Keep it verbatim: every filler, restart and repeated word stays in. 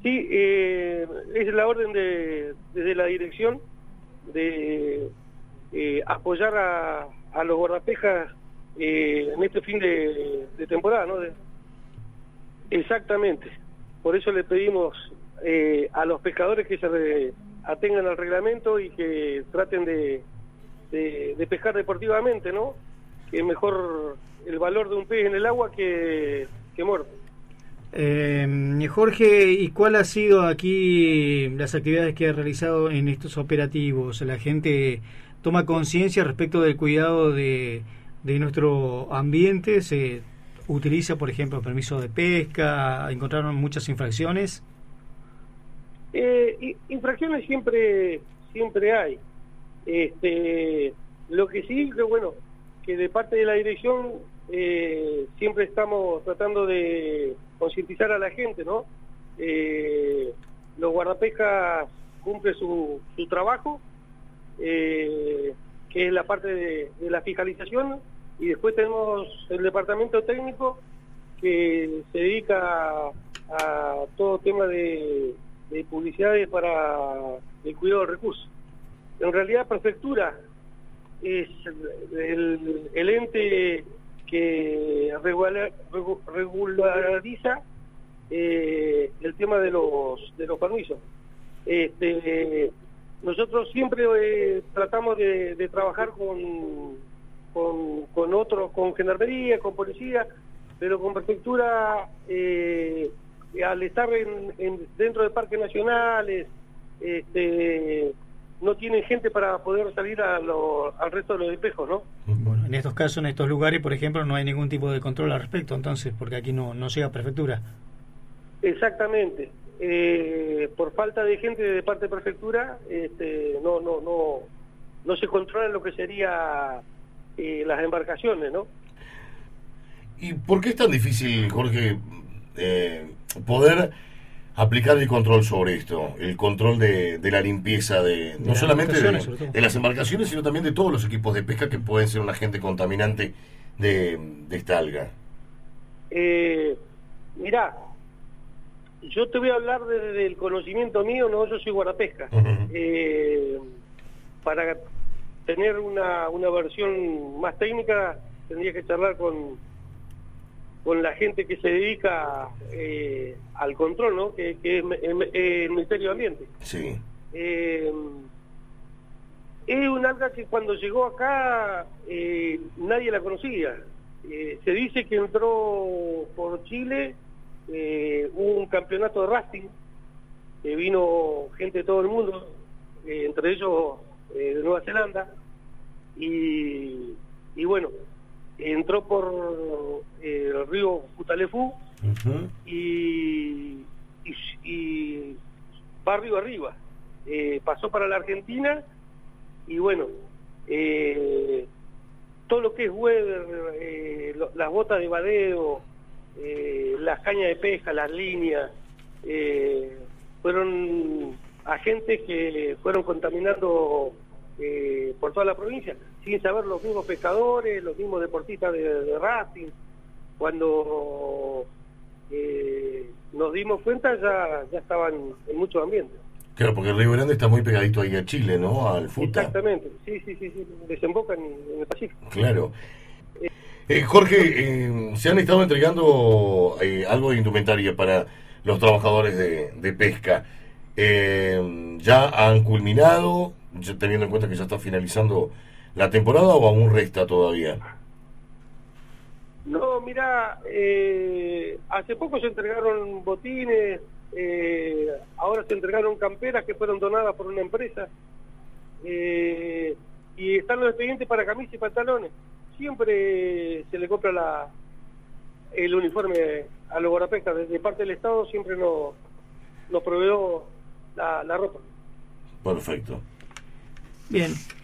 Sí, eh, es la orden de, desde la dirección de eh, apoyar a, a los guardapescas eh, en este fin de, de temporada, ¿no? De, exactamente. Por eso le pedimos eh, a los pescadores que se re, atengan al reglamento y que traten de, de, de pescar deportivamente, ¿no? Que es mejor el valor de un pez en el agua que, que muerto. Eh, Jorge, ¿y cuál ha sido aquí las actividades que ha realizado en estos operativos? ¿La gente toma conciencia respecto del cuidado de, de nuestro ambiente? ¿Se utiliza, por ejemplo, permiso de pesca? ¿Encontraron muchas infracciones? Eh, infracciones siempre siempre hay. Este, lo que sí, que bueno, que de parte de la dirección eh, siempre estamos tratando de concientizar a la gente, ¿no? Eh, los guardapescas cumplen su, su trabajo, eh, que es la parte de, de la fiscalización, y después tenemos el departamento técnico que se dedica a, a todo tema de, de publicidades para el cuidado del recurso. En realidad, Prefectura es el, el ente que regular, regulariza eh, el tema de los de los permisos. Este, nosotros siempre eh, tratamos de, de trabajar con, con con otros, con gendarmería, con policía, pero con Prefectura, eh, al estar en, en, dentro de parques nacionales, este, no tienen gente para poder salir a lo, al resto de los espejos, ¿no? Bueno, en estos casos, en estos lugares, por ejemplo, no hay ningún tipo de control al respecto, entonces, porque aquí no, no llega Prefectura. Exactamente. Eh, por falta de gente de parte de Prefectura, este, no, no, no, no se controla lo que sería eh, las embarcaciones, ¿no? ¿Y por qué es tan difícil, Jorge, eh, poder aplicar el control sobre esto, el control de, de la limpieza de, no solamente de, de las embarcaciones, sino también de todos los equipos de pesca que pueden ser un agente contaminante de, de esta alga? Eh, mirá, yo te voy a hablar desde el conocimiento mío, no, yo soy guardapesca. Uh-huh. eh, para tener una, una versión más técnica tendría que charlar con con la gente que se dedica eh, al control, ¿no? Que, que es el Ministerio de Ambiente. Sí. Eh, es un alga que cuando llegó acá eh, nadie la conocía. Eh, se dice que entró por Chile, eh, un campeonato de rafting, que vino gente de todo el mundo, eh, entre ellos eh, de Nueva Zelanda, y, y bueno, entró por eh, el río Futaleufú. Uh-huh. y, y, y va río arriba, eh, pasó para la Argentina, y bueno, eh, todo lo que es weather, eh, lo, las botas de vadeo, eh, las cañas de pesca, las líneas, eh, fueron agentes que fueron contaminando eh, por toda la provincia, sin saber los mismos pescadores, los mismos deportistas de, de rafting. Cuando eh, nos dimos cuenta ya, ya estaban en muchos ambientes. Claro, porque el Río Grande está muy pegadito ahí a Chile, ¿no? Al Futa. Exactamente, sí, sí, sí, sí. Desemboca en, en el Pacífico. Claro. Eh, eh, Jorge, eh, se han estado entregando eh, algo de indumentaria para los trabajadores de, de pesca. Eh, ¿Ya han culminado, ya teniendo en cuenta que ya está finalizando la temporada, o aún resta todavía? No, mira, eh, hace poco se entregaron botines, eh, ahora se entregaron camperas que fueron donadas por una empresa, eh, y están los expedientes para camisas y pantalones. Siempre se le compra la, el uniforme a los guardapescas, desde parte del Estado siempre nos, nos proveó la, la ropa. Perfecto. Bien.